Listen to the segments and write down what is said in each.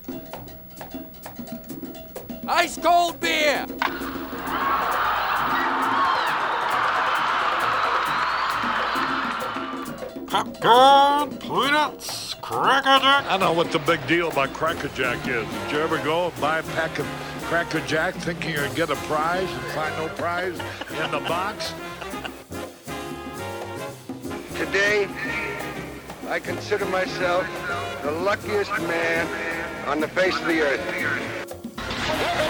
Ice cold beer! Popcorn, peanuts, Cracker Jack. I don't know what the big deal about Cracker Jack is. Did you ever go and buy a pack of Cracker Jack thinking you're going to get a prize and find no prize in the box? Today, I consider myself the luckiest man on the face of the earth.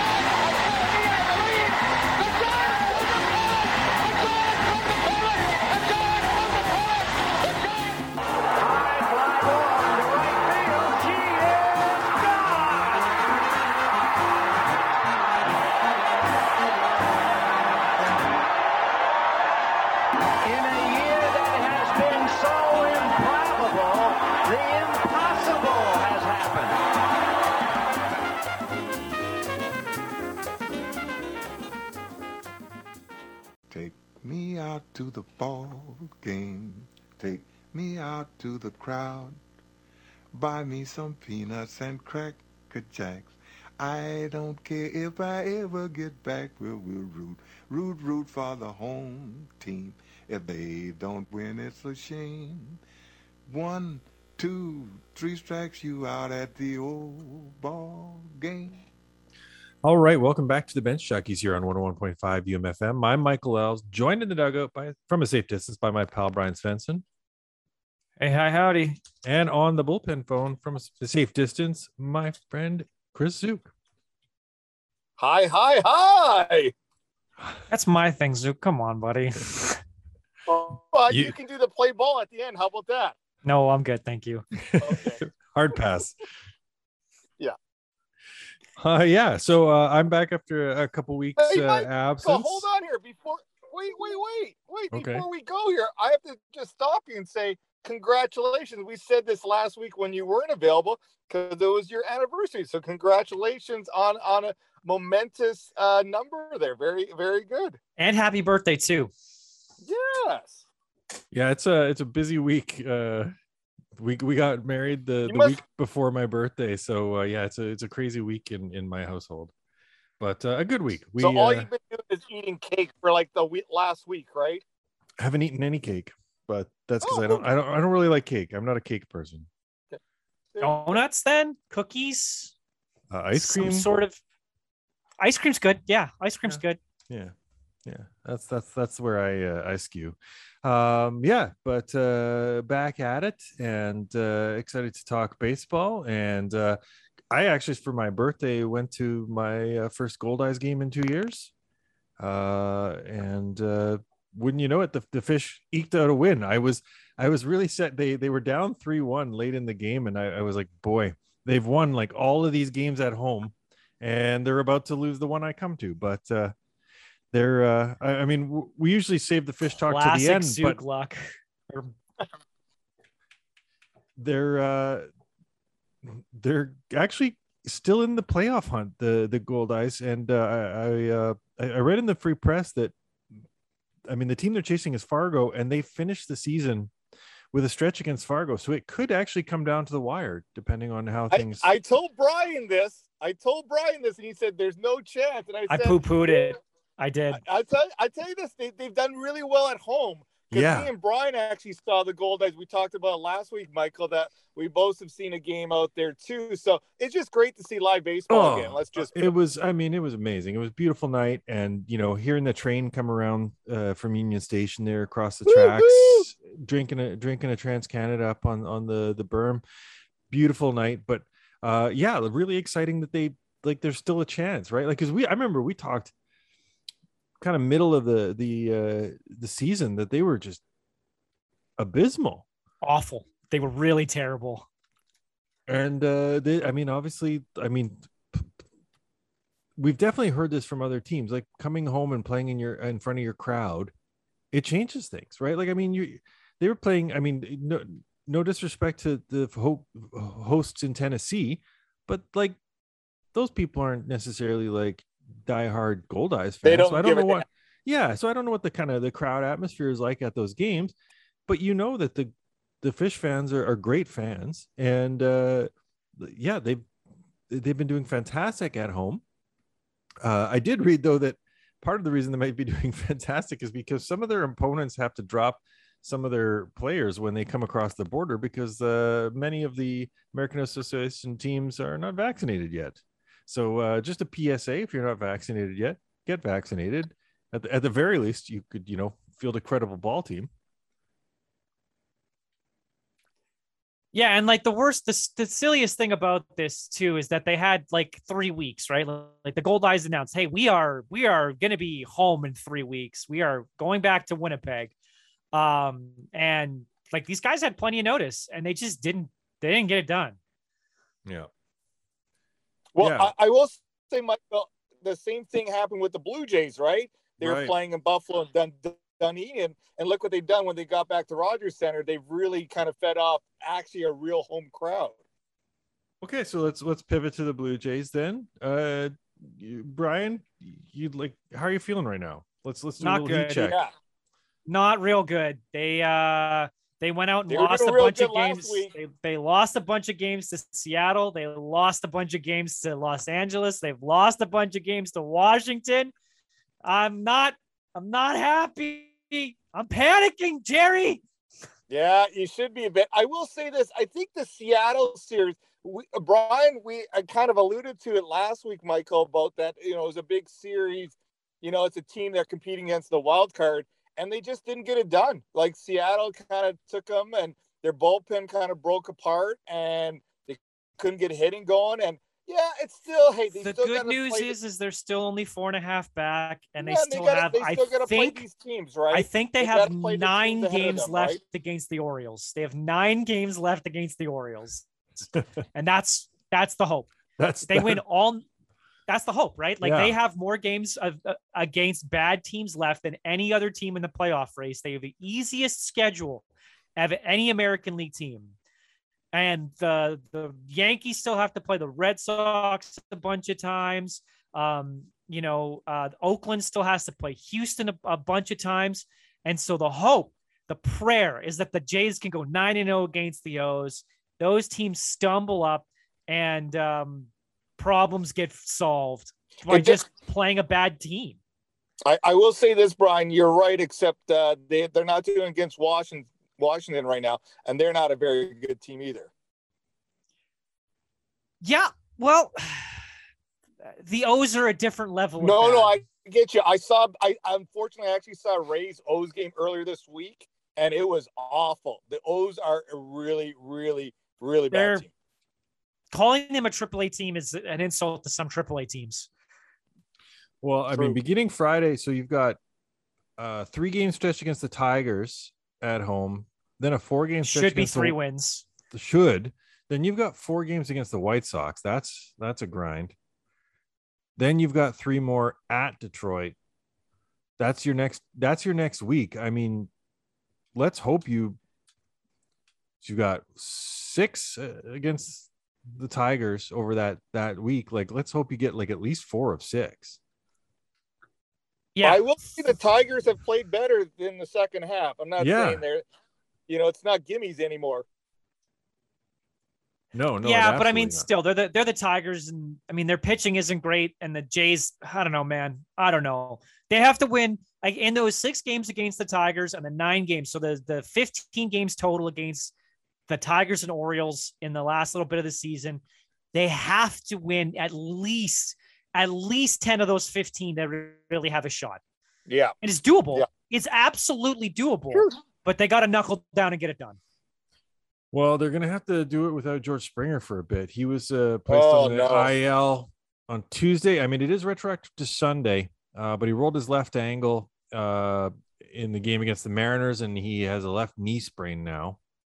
Take me out to the ball game. Take me out to the crowd. Buy me some peanuts and Cracker Jacks. I don't care if I ever get back. We'll root for the home team. If they don't win, it's a shame. 1, 2, 3 strikes you out at the old ball game. All right, welcome back to the Bench Jockeys here on 101.5 UMFM. I'm Michael Ells, joined in the dugout from a safe distance by my pal Brian Svensson. Hey, hi, howdy. And on the bullpen phone from a safe distance, my friend Chris Zook. Hi. That's my thing, Zook. Come on, buddy. You can do the play ball at the end. How about that? No, I'm good. Thank you. Okay. Hard pass. Yeah. Yeah. So I'm back after a couple weeks absence. So hold on here. Wait. Okay. Before we go here, I have to just stop you and say congratulations. We said this last week when you weren't available because it was your anniversary. So congratulations on a momentous number there. Very, very good. And happy birthday too. Yes. Yeah, it's a busy week. We got married the week before my birthday, so yeah, it's a crazy week in my household, but a good week. So all you've been doing is eating cake for like the last week, right? I haven't eaten any cake, but that's because I don't really like cake. I'm not a cake person. Donuts, then cookies, ice cream, some sort of ice cream's good. Yeah, ice cream's good. Yeah. That's where I skew. But back at it and excited to talk baseball. And I actually, for my birthday, went to my first Gold Eyes game in 2 years. And wouldn't you know it, the Fish eked out a win. I was really set. They were down 3-1 late in the game, and I was like, boy, they've won like all of these games at home, and they're about to lose the one I come to. But they're I mean, we usually save the Fish talk to the end, but luck. They're actually still in the playoff hunt, the Gold Eyes. And I read in the Free Press that, I mean, the team they're chasing is Fargo, and they finished the season with a stretch against Fargo, so it could actually come down to the wire depending on how things. I told Brian this, and he said there's no chance, and I said, poo-pooed it. I did. I tell you this, they've done really well at home. Yeah. Me and Brian actually saw the Gold Eyes. We talked about last week, Michael, that we both have seen a game out there too. So it's just great to see live baseball again. It was amazing. It was a beautiful night, and hearing the train come around from Union Station there across the tracks, drinking a Trans Canada up on the berm. Beautiful night, but really exciting that there's still a chance, right? Like, because I remember we talked kind of middle of the season that they were just abysmal, awful. They were really terrible. And obviously, we've definitely heard this from other teams, like coming home and playing in front of your crowd, it changes things, right? Like, I mean, they were playing, I mean, no disrespect to the hosts in Tennessee, but like those people aren't necessarily like diehard Gold Eyes fans. So I don't know what. Yeah, so I don't know what the kind of the crowd atmosphere is like at those games, but that the Fish fans are great fans, and they've they've been doing fantastic at home. I did read though that part of the reason they might be doing fantastic is because some of their opponents have to drop some of their players when they come across the border because many of the American Association teams are not vaccinated yet. So just a PSA, if you're not vaccinated yet, get vaccinated. At the very least, you could, field a credible ball team. Yeah, and like the silliest thing about this too is that they had like 3 weeks, right? Like the Gold Eyes announced, "Hey, we are going to be home in 3 weeks. We are going back to Winnipeg." And like these guys had plenty of notice, and they didn't get it done. Yeah. Well, yeah. I will say, Michael, the same thing happened with the Blue Jays, right? They were Right. playing in Buffalo and Dunedin, and look what they've done when they got back to Rogers Center. They've really kind of fed off actually a real home crowd. Okay, so let's pivot to the Blue Jays then. Brian, how are you feeling right now? Let's do Not a little heat good. check. Yeah. Not real good. They went out and They were lost a doing real bunch of good last games. week. They lost a bunch of games to Seattle. They lost a bunch of games to Los Angeles. They've lost a bunch of games to Washington. I'm not happy. I'm panicking, Jerry. Yeah, you should be a bit. I will say this. I think the Seattle series, Brian, I kind of alluded to it last week, Michael, about that, it was a big series. It's a team they're competing against the wild card, and they just didn't get it done. Like Seattle kind of took them, and their bullpen kind of broke apart, and they couldn't get hitting going. And yeah, it's still, hey, The good news is they're still only 4.5 back, and they still have. I think these teams, right? I think they gotta have play the 9 teams ahead of games them, left right? against the Orioles. They have 9 games left against the Orioles, and that's the hope. They win all. That's the hope, right? Like Yeah. they have more games against bad teams left than any other team in the playoff race. They have the easiest schedule of any American League team. And the Yankees still have to play the Red Sox a bunch of times. Oakland still has to play Houston a bunch of times. And so the hope, the prayer is that the Jays can go 9-0 against the O's. Those teams stumble up and problems get solved by just playing a bad team. I will say this, Brian, you're right, except they're not doing against Washington right now, and they're not a very good team either. Yeah, well, the O's are a different level. No, I get you. I unfortunately actually saw Rays O's game earlier this week, and it was awful. The O's are a really, really, really bad team. Calling them a AAA team is an insult to some AAA teams. Well, I mean, beginning Friday, so you've got 3-game stretch against the Tigers at home, then a 4-game stretch. Should be 3 wins. Then you've got 4 games against the White Sox. That's a grind. Then you've got 3 more at Detroit. That's your next week. I mean, let's hope you've got 6 against the Tigers over that week. Like, let's hope you get like at least 4 of 6. Yeah, I will say the Tigers have played better in the second half. I'm not saying they're, it's not gimmies anymore. No. Yeah, but I mean, still, they're the Tigers, and I mean, their pitching isn't great, and the Jays, I don't know, man. I don't know. They have to win like in those 6 games against the Tigers and the 9 games. So the 15 games total against the Tigers and Orioles in the last little bit of the season. They have to win at least 10 of those 15 that really have a shot. Yeah. And it's doable. Yeah. It's absolutely doable, but they got to knuckle down and get it done. Well, they're going to have to do it without George Springer for a bit. He was placed on the IL on Tuesday. I mean, it is retroactive to Sunday, but he rolled his left ankle in the game against the Mariners, and he has a left knee sprain now.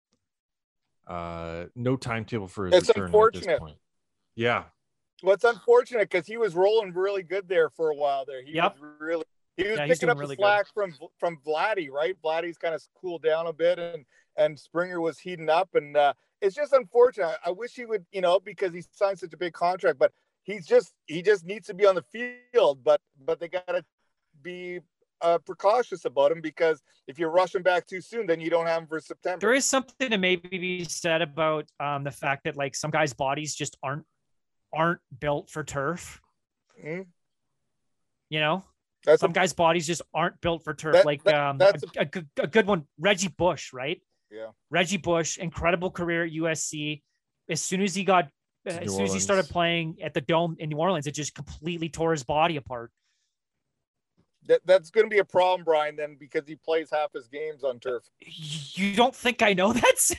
No timetable for his return at this point. Yeah. Well, it's unfortunate because he was rolling really good there for a while there. He was picking up the slack from Vladdy, right? Vladdy's kind of cooled down a bit, and Springer was heating up, and it's just unfortunate. I wish he would, because he signed such a big contract, but he just needs to be on the field. But they got to be precautious about him, because if you rush him back too soon, then you don't have him for September. There is something to maybe be said about the fact that like some guys' bodies just aren't aren't built for turf. Mm-hmm. You know, That's some guys' bodies just aren't built for turf. That's a good one, Reggie Bush, right? Yeah. Reggie Bush, incredible career at USC. As soon as he started playing at the Dome in New Orleans, it just completely tore his body apart. That's going to be a problem, Brian, then, because he plays half his games on turf. You don't think I know that, Sue?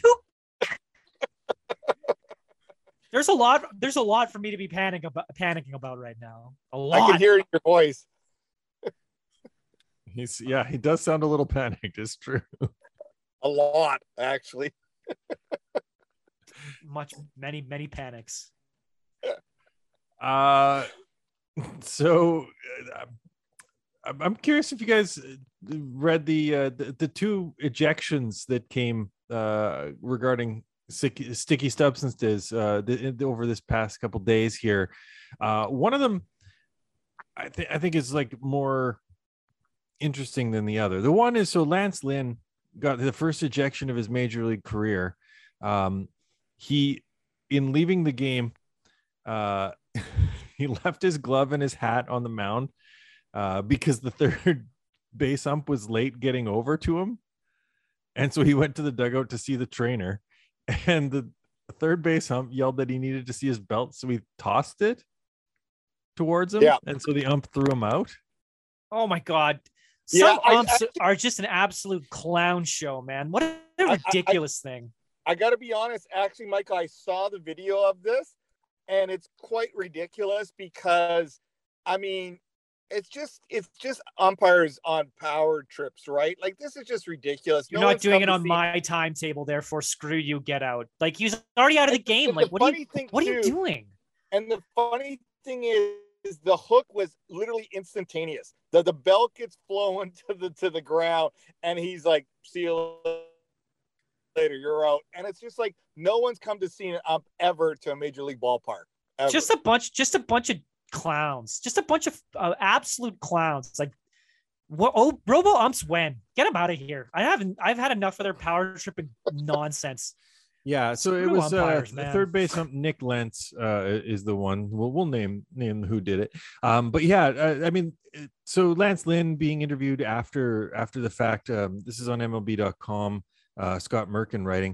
There's a lot for me to be panicking about right now. A lot. I can hear it in your voice. He does sound a little panicked. It's true. A lot, actually. Many panics. So I'm curious if you guys read the two ejections that came regarding sticky substances over this past couple days here. One of them I think is like more interesting than the other. The one is, so Lance Lynn got the first ejection of his major league career. He, in leaving the game, he left his glove and his hat on the mound because the third base ump was late getting over to him. And so he went to the dugout to see the trainer, and the third base ump yelled that he needed to see his belt. So he tossed it towards him. Yeah. And so the ump threw him out. Oh my God. Some umps are just an absolute clown show, man. What a ridiculous thing. I got to be honest. Actually, Mike, I saw the video of this, and it's quite ridiculous because, I mean, it's just umpires on power trips, right? Like, this is just ridiculous. You're not doing it on my timetable, therefore screw you, get out. Like, he's already out of the game. Like, what are you doing? And the funny thing is the hook was literally instantaneous. The belt gets flown to the ground, and he's like, see you later, you're out. And it's just like, no one's come to see an ump ever to a major league ballpark. Ever. Just a bunch of clowns, just a bunch of absolute clowns. Like, what? Oh, robo umps win. Get them out of here. I've had enough of their power tripping nonsense. Yeah, so Screw it was umpires, third base ump Nick Lentz is the one. We'll name who did it. But yeah, I mean, so Lance Lynn being interviewed after the fact. This is on MLB.com. Scott Merkin writing.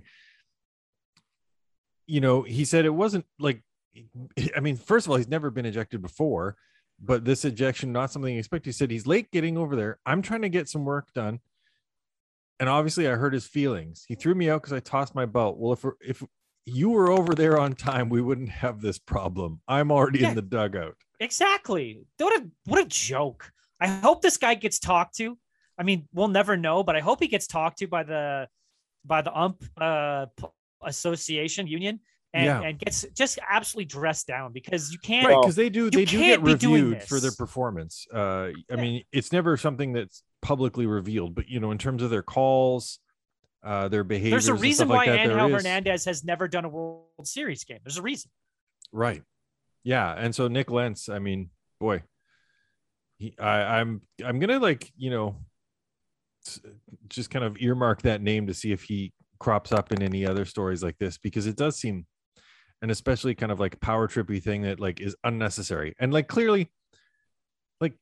You know, he said it wasn't like, I mean, first of all, he's never been ejected before, but this ejection, not something he expected. He said he's late getting over there. I'm trying to get some work done. And obviously I hurt his feelings. He threw me out because I tossed my belt. Well, if you were over there on time, we wouldn't have this problem. I'm already in the dugout. Exactly. What a joke. I hope this guy gets talked to. I mean, we'll never know, but I hope he gets talked to by the ump association union and gets just absolutely dressed down, because you can't. Right, because they do get reviewed for their performance. I mean, it's never something that's publicly revealed, but you know, in terms of their calls, their behavior. There's a reason why Angel Hernandez has never done a World Series game. There's a reason. Right. Yeah, and so Nick Lentz, I mean, boy, I'm gonna, like, you know, just kind of earmark that name to see if he crops up in any other stories like this, because it does seem, and especially kind of like power trippy thing that like is unnecessary. And like, clearly, like,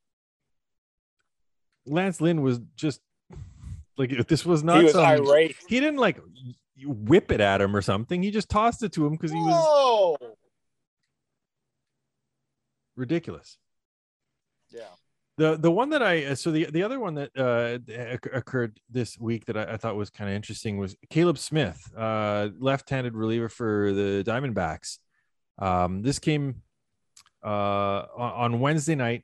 Lance Lynn was just like, if this was not, he was irate. He didn't like whip it at him or something. He just tossed it to him because he was ridiculous. Yeah. The one that the other one that occurred this week that I thought was kind of interesting was Caleb Smith, left-handed reliever for the Diamondbacks. This came on Wednesday night.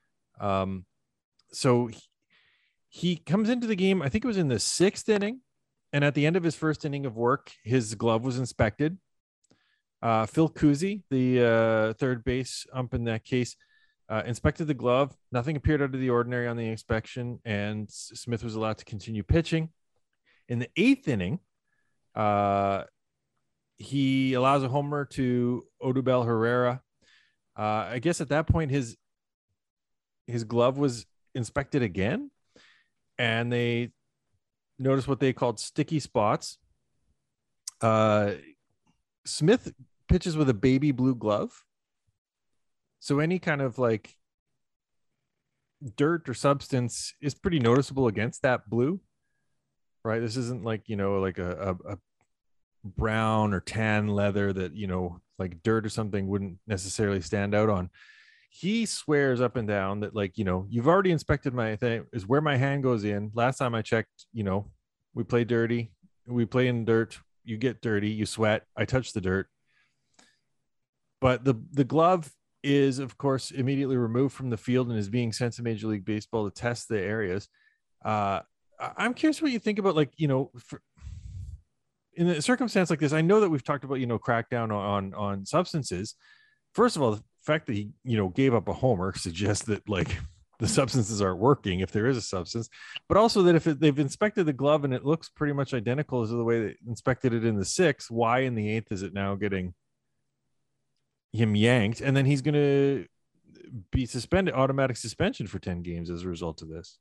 So he comes into the game, I think it was in the 6th inning, and at the end of his first inning of work, his glove was inspected. Phil Cousy, the third base ump in that case, inspected the glove. Nothing appeared out of the ordinary on the inspection, and Smith was allowed to continue pitching. In the 8th inning, he allows a homer to Odubel Herrera. I guess at that point, his glove was inspected again, and they noticed what they called sticky spots. Smith pitches with a baby blue glove, So any kind of like dirt or substance is pretty noticeable against that blue, right? This isn't like, like a brown or tan leather that, like dirt or something wouldn't necessarily stand out on. He swears up and down that, like, you've already inspected my thing, is where my hand goes in. Last time I checked, we play dirty, we play in dirt, you get dirty, you sweat, I touch the dirt. But the glove is, of course, immediately removed from the field and is being sent to Major League Baseball to test the areas. I'm curious what you think about, like, in a circumstance like this. I know that we've talked about, crackdown on substances. First of all, the fact that he, gave up a homer suggests that, like, the substances aren't working, if there is a substance, but also that if they've inspected the glove and it looks pretty much identical as the way they inspected it in the 6th, why in the 8th is it now getting him yanked? And then he's going to be suspended, automatic suspension for 10 games as a result of this.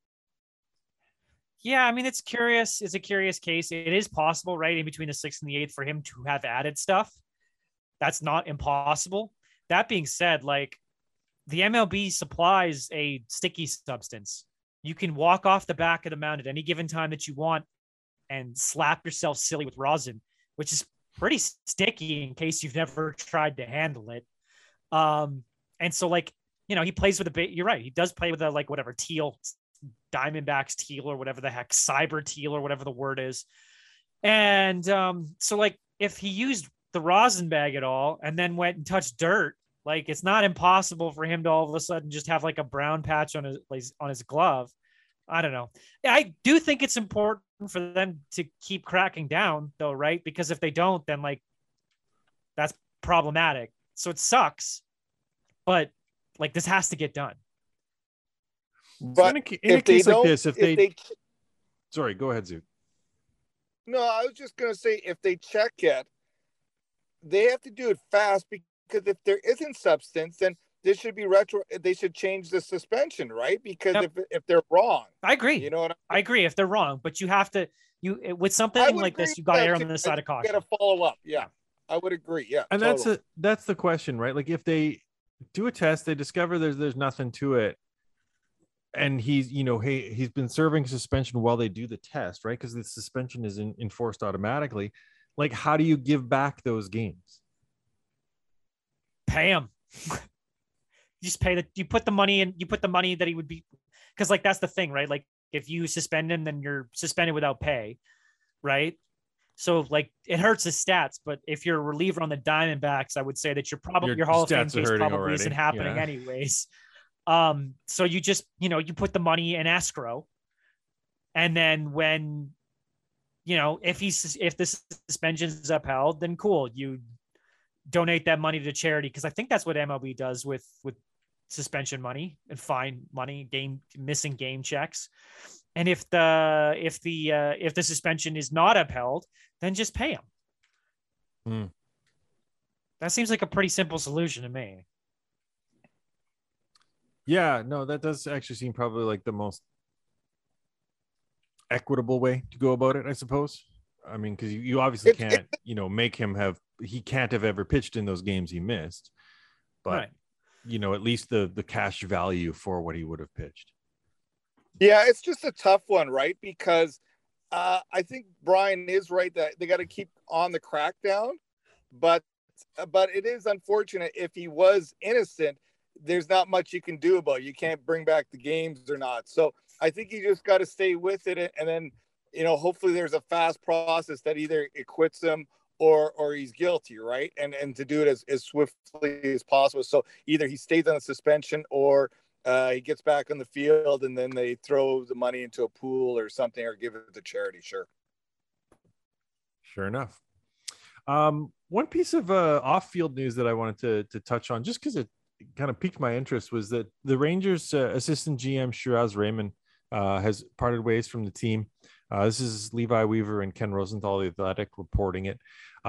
Yeah, I mean, it's curious. It's a curious case. It is possible, right, in between the 6th and the 8th for him to have added stuff. That's not impossible. That being said, like, the MLB supplies a sticky substance. You can walk off the back of the mound at any given time that you want and slap yourself silly with rosin, which is pretty sticky in case you've never tried to handle it. And so, like, he plays with you're right. He does play with a, like, whatever, teal, Diamondbacks teal, or whatever the heck, cyber teal, or whatever the word is. And so, like, if he used the rosin bag at all and then went and touched dirt, like, it's not impossible for him to all of a sudden just have, like, a brown patch on his glove. I don't know. I do think it's important for them to keep cracking down, though, right? Because if they don't, then, like, that's problematic. So it sucks, but, like, this has to get done. But in a case like this, if they sorry, go ahead, Zoot. No, I was just going to say, if they check it, they have to do it fast, because if there isn't substance, then this should be they should change the suspension, right? Because if they're wrong, I agree. You know what I agree if they're wrong, but you have to, with something like this, you got to err on the side of caution. Get a follow up. Yeah, I would agree. Yeah. And totally. that's the question, right? Like, if they do a test, they discover there's nothing to it, and he's been serving suspension while they do the test, right? Because the suspension is enforced automatically. Like, how do you give back those games? Pay him. You just you put the money in, that he would be, because, like, that's the thing, right? Like, if you suspend him, then you're suspended without pay, right? So, like, it hurts his stats, but if you're a reliever on the Diamondbacks, I would say that your Hall of Fame case probably already isn't happening anyways. So you just, you put the money in escrow, and then when, if the suspension is upheld, then cool, you donate that money to charity, because I think that's what MLB does with suspension money and fine money, missing game checks. And if the suspension is not upheld, then just pay him. That seems like a pretty simple solution to me. Yeah, no, that does actually seem probably like the most equitable way to go about it, I suppose. I mean, because you obviously can't, make him he can't have ever pitched in those games he missed, but right. At least the cash value for what he would have pitched. Yeah, it's just a tough one, right? Because I think Brian is right that they got to keep on the crackdown, but it is unfortunate if he was innocent. There's not much you can do about it. You can't bring back the games or not. So I think you just got to stay with it, and then hopefully there's a fast process that either acquits him or he's guilty, right? And to do it as swiftly as possible. So either he stays on a suspension or he gets back on the field, and then they throw the money into a pool or something, or give it to charity. Sure enough. One piece of off-field news that I wanted to touch on, just because it kind of piqued my interest, was that the Rangers assistant GM Shiraz Raymond has parted ways from the team. This is Levi Weaver and Ken Rosenthal, the Athletic, reporting it.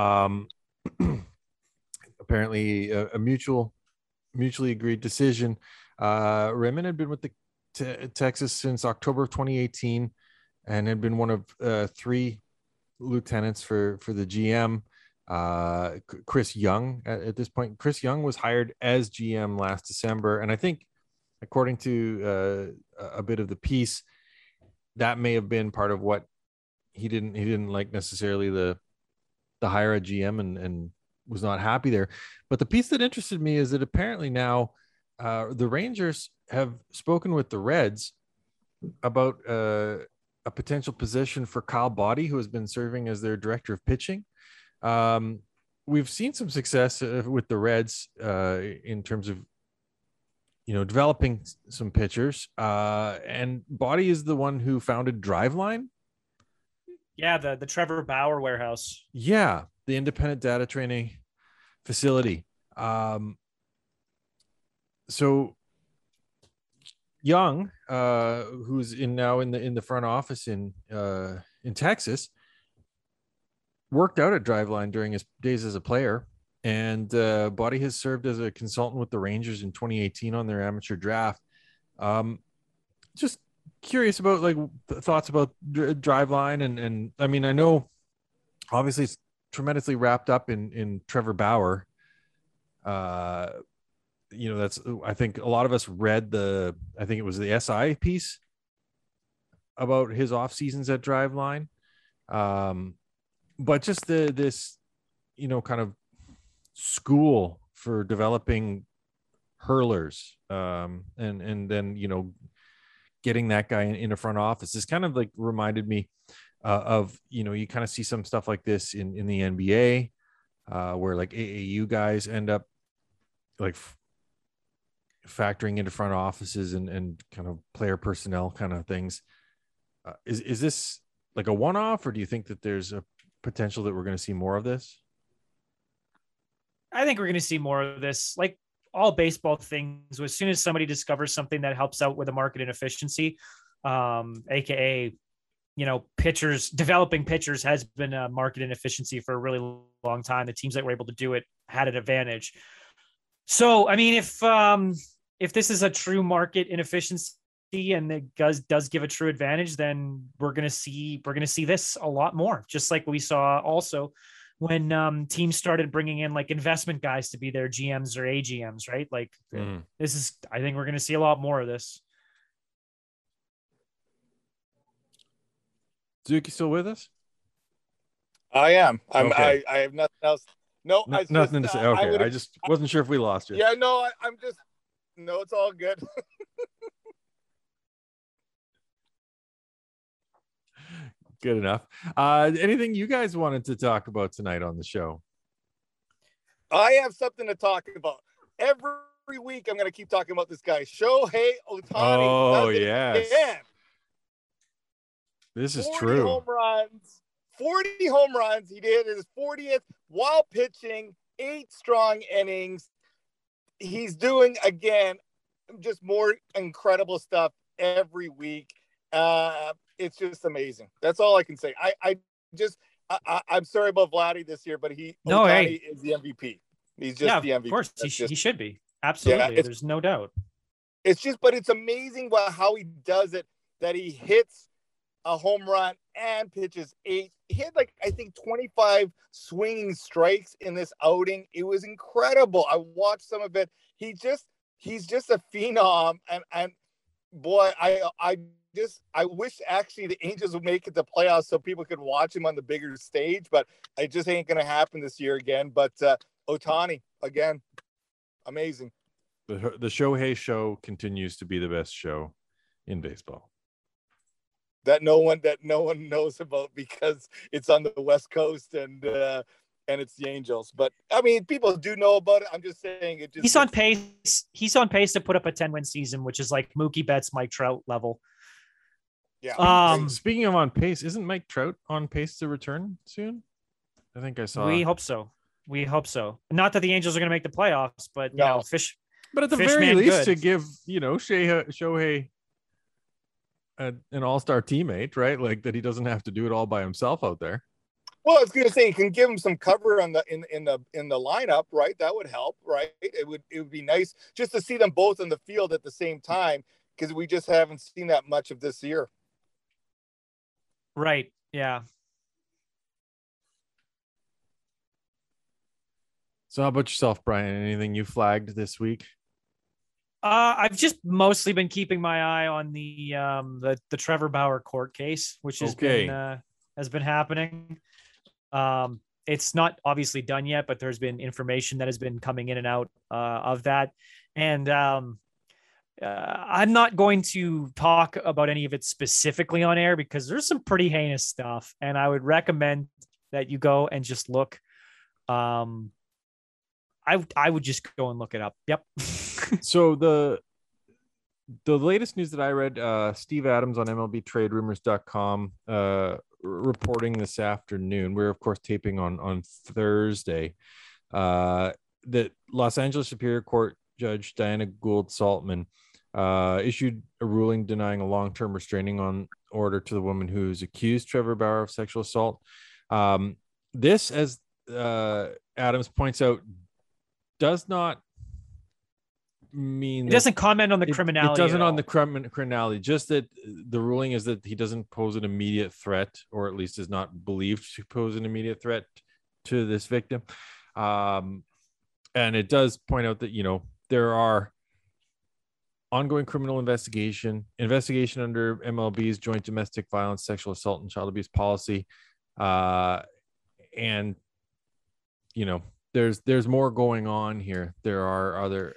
Apparently a mutually agreed decision. Raymond had been with the Texas since October of 2018 and had been one of 3 lieutenants for the GM. Chris Young at this point. Chris Young was hired as GM last December, and I think, according to a bit of the piece, that may have been part of what he didn't like necessarily the hire a GM and was not happy there. But the piece that interested me is that apparently now the Rangers have spoken with the Reds about a potential position for Kyle Boddy, who has been serving as their director of pitching. We've seen some success with the Reds in terms of, developing some pitchers. And Boddy is the one who founded Driveline. Yeah, the Trevor Bauer warehouse. Yeah, the independent data training facility. So Young, who's now in the front office in Texas, worked out at Driveline during his days as a player, and Boddy has served as a consultant with the Rangers in 2018 on their amateur draft. Just curious about thoughts about Driveline, and I mean, I know obviously it's tremendously wrapped up in Trevor Bauer. That's, I think a lot of us read I think it was the SI piece about his off seasons at Driveline. But just this, kind of school for developing hurlers, and then, getting that guy in a front office is kind of like reminded me of, you kind of see some stuff like this in the NBA, where like AAU guys end up like factoring into front offices and kind of player personnel kind of things. Is this like a one-off, or do you think that there's a potential that we're going to see more of this? I think we're going to see more of this. Like all baseball things, as soon as somebody discovers something that helps out with the market inefficiency, aka, developing pitchers has been a market inefficiency for a really long time. The teams that were able to do it had an advantage. So, I mean, if this is a true market inefficiency and it does give a true advantage, then we're going to see this a lot more, just like we saw also when teams started bringing in like investment guys to be their GMs or AGMs, right? Like I think we're going to see a lot more of this. Duke, you still with us? I am. Okay. I have nothing else. No, nothing to say. Okay. I just wasn't sure if we lost you. Yeah, no, no, it's all good. Good enough. Anything you guys wanted to talk about tonight on the show? I have something to talk about. Every week, I'm going to keep talking about this guy, Shohei Ohtani. Oh, yes. This is true. 40 home runs. He did his 40th while pitching 8 strong innings. He's doing, again, just more incredible stuff every week. It's just amazing. That's all I can say. I'm sorry about Vladdy this year, but Ohtani is the MVP. He's just the MVP. Of course, he should be. Absolutely. Yeah, there's no doubt. But it's amazing how he does it, that he hits a home run and pitches 8. He had I think 25 swinging strikes in this outing. It was incredible. I watched some of it. He's just a phenom. And boy, I wish actually the Angels would make it to playoffs so people could watch him on the bigger stage, but it just ain't going to happen this year again. But Ohtani, again, amazing. The Shohei show continues to be the best show in baseball. That no one knows about because it's on the West Coast and it's the Angels. But I mean, people do know about it. I'm just saying it. He's on pace. He's on pace to put up a 10-win season, which is like Mookie Betts, Mike Trout level. Yeah. Speaking of on pace, isn't Mike Trout on pace to return soon? I think I saw. We hope so. Not that the Angels are going to make the playoffs, but fish. But at the very least, to give Shohei an all-star teammate, right? Like that, he doesn't have to do it all by himself out there. Well, I was going to say, you can give him some cover on in the lineup, right? That would help, right? It would be nice just to see them both on the field at the same time, because we just haven't seen that much of this year. Right. Yeah. So how about yourself, Brian? Anything you flagged this week? I've just mostly been keeping my eye on the Trevor Bauer court case, which has been happening. It's not obviously done yet, but there's been information that has been coming in and out of that. And I'm not going to talk about any of it specifically on air because there's some pretty heinous stuff. And I would recommend that you go and just look. I would just go and look it up. Yep. So the latest news that I read, Steve Adams on MLBTradeRumors.com reporting this afternoon. We're of course taping on Thursday. That Los Angeles Superior Court Judge Diana Gould Saltman issued a ruling denying a long-term restraining order to the woman who's accused Trevor Bauer of sexual assault. This, as Adams points out, does not mean it doesn't comment on the criminality. It doesn't on the criminality, just that the ruling is that he doesn't pose an immediate threat, or at least is not believed to pose an immediate threat to this victim. And it does point out that, there are ongoing criminal investigation under MLB's joint domestic violence, sexual assault, and child abuse policy. And, there's more going on here. There are other,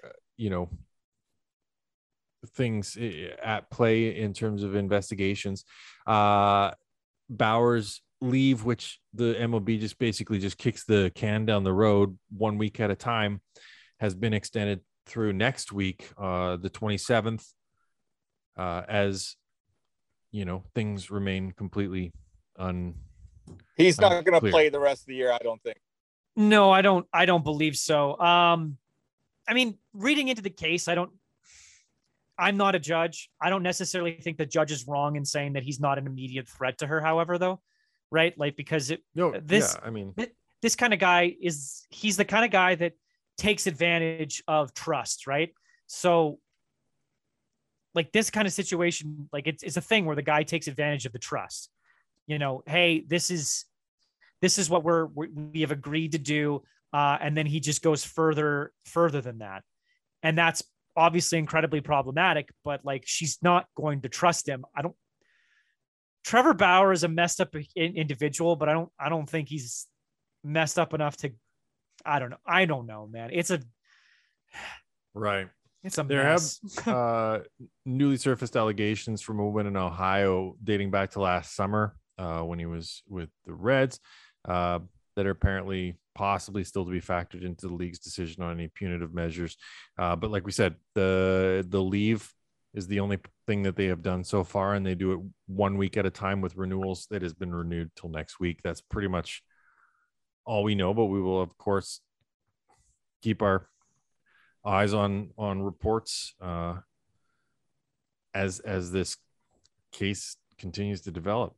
things at play in terms of investigations. Bauer's leave, which the MLB just basically kicks the can down the road 1 week at a time, has been extended through next week, the 27th, as things remain completely He's not going to play the rest of the year, I don't think. No, I don't believe so. I mean, reading into the case, I'm not a judge. I don't necessarily think the judge is wrong in saying that he's not an immediate threat to her, however, though, right? Like, because this kind of guy he's the kind of guy that takes advantage of trust, right? So like this kind of situation, like it's a thing where the guy takes advantage of the trust. Hey, this is what we have agreed to do. And then he just goes further than that. And that's obviously incredibly problematic, but like, she's not going to trust him. Trevor Bauer is a messed up individual, but I don't think he's messed up enough to, I don't know, man. It's a mess. Have newly surfaced allegations from a win in Ohio dating back to last summer when he was with the Reds that are apparently possibly still to be factored into the league's decision on any punitive measures. But like we said, the leave is the only thing that they have done so far, and they do it 1 week at a time with renewals that has been renewed till next week. That's pretty much all we know, but we will of course keep our eyes on reports as this case continues to develop.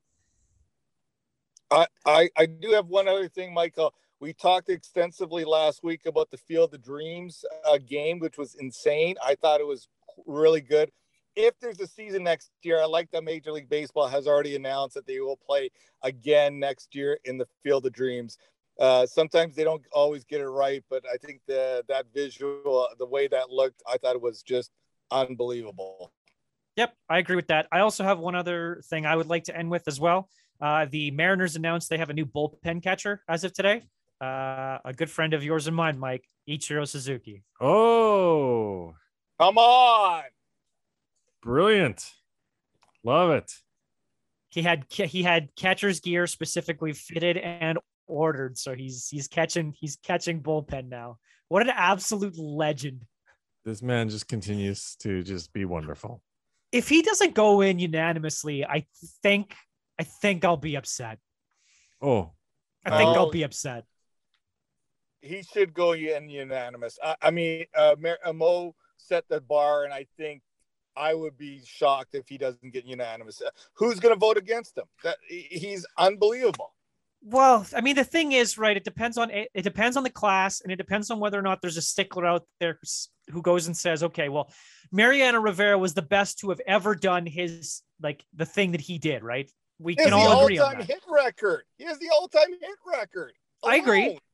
I do have one other thing, Michael. We talked extensively last week about the Field of Dreams game, which was insane. I thought it was really good. If there's a season next year, I like that Major League Baseball has already announced that they will play again next year in the Field of Dreams. Sometimes they don't always get it right, but I think that visual, the way that looked, I thought it was just unbelievable. Yep, I agree with that. I also have one other thing I would like to end with as well. The Mariners announced they have a new bullpen catcher as of today. A good friend of yours and mine, Mike, Ichiro Suzuki. Oh, come on. Brilliant. Love it. He had catcher's gear specifically fitted and ordered. So he's catching bullpen now. What an absolute legend. This man just continues to just be wonderful. If he doesn't go in unanimously, I think I'll be upset. Oh, I think I'll be upset. He should go in unanimous. I mean, Mo set the bar, and I think I would be shocked if he doesn't get unanimous. Who's going to vote against him? He's unbelievable. Well, I mean, the thing is, right, it depends on the class, and it depends on whether or not there's a stickler out there who goes and says, okay, well, Mariano Rivera was the best to have ever done his, like, the thing that he did, right? We can all agree on that. He has the all-time hit record. I agree.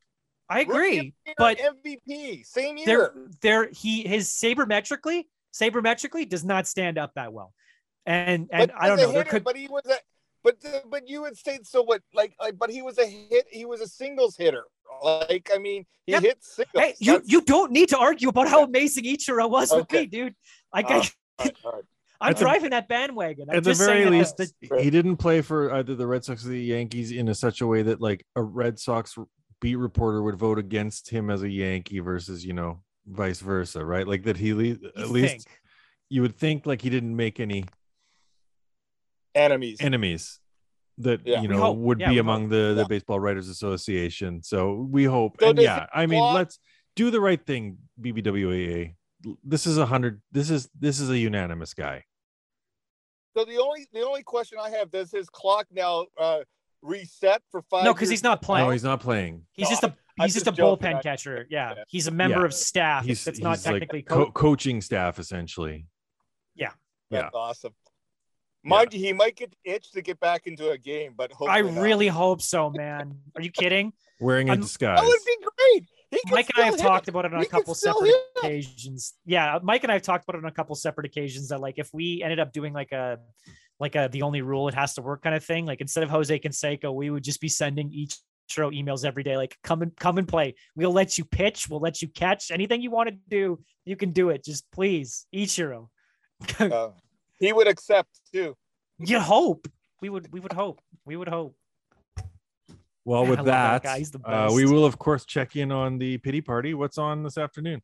I agree, Rookie but MVP same year. His sabermetrically does not stand up that well, and But I don't as a know. There hitter, could but he was a but you would say so what but he was a singles hitter. Like I mean he Yep. hit singles. Hey, you don't need to argue about how amazing Ichiro was with me, dude. All right. I'm driving that bandwagon. I'm At the just very saying least, that he didn't play for either the Red Sox or the Yankees in such a way that like a Red Sox beat reporter would vote against him as a Yankee versus, vice versa, right? Like that at least you would think like he didn't make any enemies that Yeah. We hope. would Yeah, be we among the Yeah. Baseball Writers Association. So we hope. So And does yeah, it I mean, block- let's do the right thing, BBWAA. This is a unanimous guy. So the only question I have, does his clock now reset for 5 no, because he's not playing. No, he's not playing. He's No, just a I'm he's just a just joking. bullpen I- catcher. Yeah, Yeah. he's a member Yeah. of staff. He's That's not technically like coaching staff essentially. That's awesome. Mind you, he might get the itch to get back into a game, but hopefully I not. really hope so, man. Are you kidding? Wearing a I'm- disguise. That would be great. He could Mike and I have still hit talked it. about it on He a could couple still separate hit it. occasions. Yeah, Mike and I have talked about it on a couple separate occasions that like if we ended up doing like a the only rule it has to work kind of thing, like instead of Jose Canseco, we would just be sending each emails every day, like come and play. We'll let you pitch, we'll let you catch, anything you want to do, you can do it. Just please, Ichiro. He would accept too. You hope. We would hope. We would hope. Well, I with love that that, guy. He's the we best. will of course check in on the pity party. What's on this afternoon?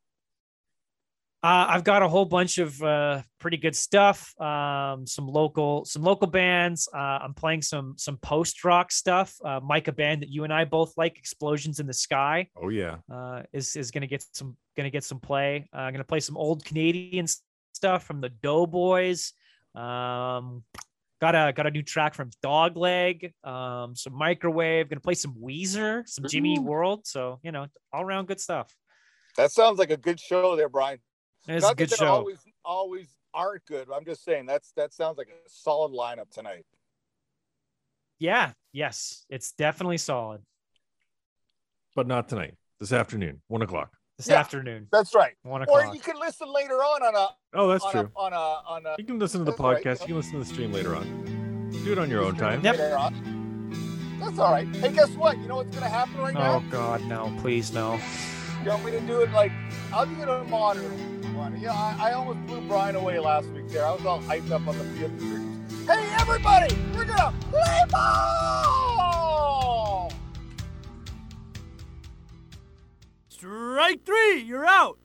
I've got a whole bunch of pretty good stuff. Some local bands. I'm playing some post rock stuff. Mike, a band that you and I both like, Explosions in the Sky, Oh yeah. is gonna get some play. I'm gonna play some old Canadian stuff from the Doughboys. Got a new track from Dogleg. Some Microwave. Gonna play some Weezer, some Jimmy Eat World. So all around good stuff. That sounds like a good show there, Brian. It's Not a good that they show. Always aren't good. I'm just saying that sounds like a solid lineup tonight. Yeah. Yes, it's definitely solid. But not tonight. This afternoon, 1:00. This Yeah. afternoon, That's right. 1 Or o'clock. you can listen later on a Oh, that's on true. a on a You can listen to the That's right. podcast. You can listen to the stream later on. Do it on your own time. Yep. later on. That's all right. Hey, guess what? You know what's gonna happen right Oh now? God, no! Please, no. You want me to do it like I'll do it on a modern one. Yeah, I almost blew Brian away last week there. I was all hyped up on the field. Hey everybody, we're gonna play ball! Strike three, you're out.